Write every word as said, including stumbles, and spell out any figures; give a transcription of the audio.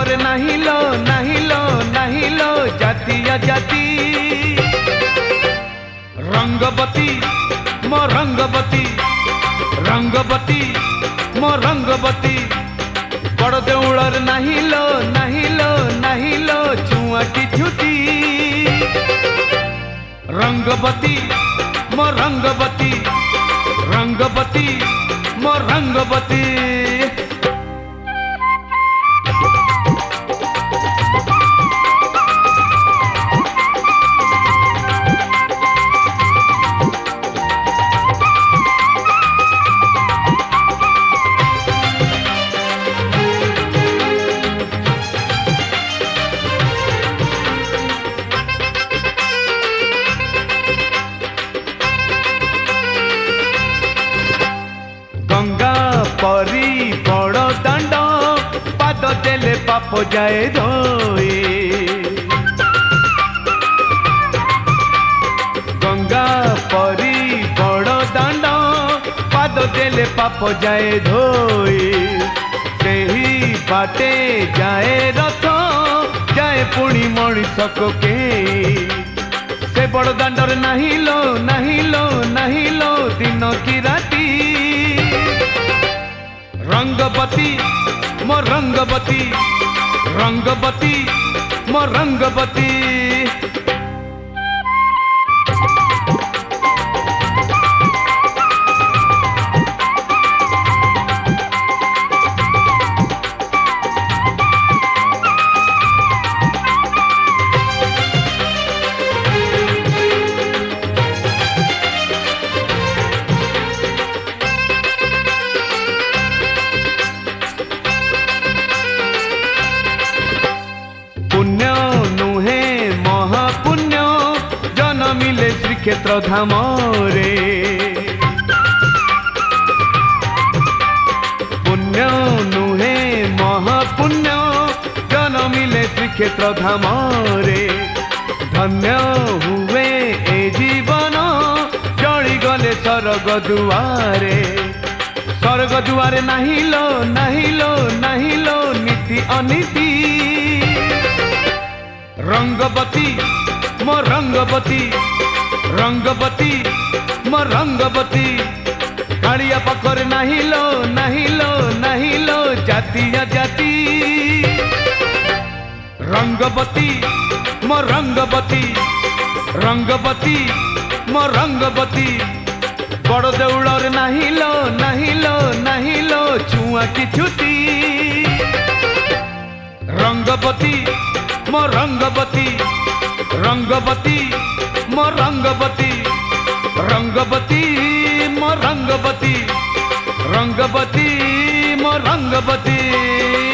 ପାଖରେ ନାହିଁ ଲୋ ନାହିଁ ଲୋ ନାହିଁ ଲୋ ଜାତି ଅଜାତି। ରଙ୍ଗବତୀ ମୋ ରଙ୍ଗବତୀ ରଙ୍ଗବତୀ ମୋ ରଙ୍ଗବତୀ ବଡ଼ ଦେଉଳରେ ନାହିଁ ଲୋ ନାହିଁ ଲୋ ନାହିଁ ଲୋ ଛୁଆ କି ଛୁଟି। ରଙ୍ଗବତୀ ମୋ ରଙ୍ଗବତୀ ରଙ୍ଗବତୀ ମୋ ରଙ୍ଗବତୀ। गंगा परी बड़ दांड पाद देले पाप जाए धोए। गंगा परी बड़ दांड पाद देले पाप जाए धोए। सेही बाटे जाए रथ जाए पुणी मଣିଷ के से बड़ दांडर नहीं लो नहीं लो नहीं लो दिन की राती। रंगबती मो रंगबती रंगबती मो रंगबती। पुण्य नुहे महापुण्य जनमिले श्रीक्षेत्र धाम रे। पुण्य नुहे महापुण्य जनमिले श्रीक्षेत्र धाम रे। धन्य हुए ए जीवन जड़ी गले स्वर्ग दुआरे। स्वर्ग दुआरे नहीं लो नहीं लो नहीं लो नीति अनीति। रंगबती मो रंगबती रंगबती मो रंगबती। कालिया पाखरे नहीं लो नहीं लो नहीं लो जाति अजाति। रंगबती मो रंगबती रंगबती मो रंगबती बड़ देउଳରେ नहीं लो नहीं लो नहीं लो छुआ की छुटी। रंगबती मो रंगबती रंगबती मो रंगबती रंगबती मो रंगबती रंगबती मो रंगबती।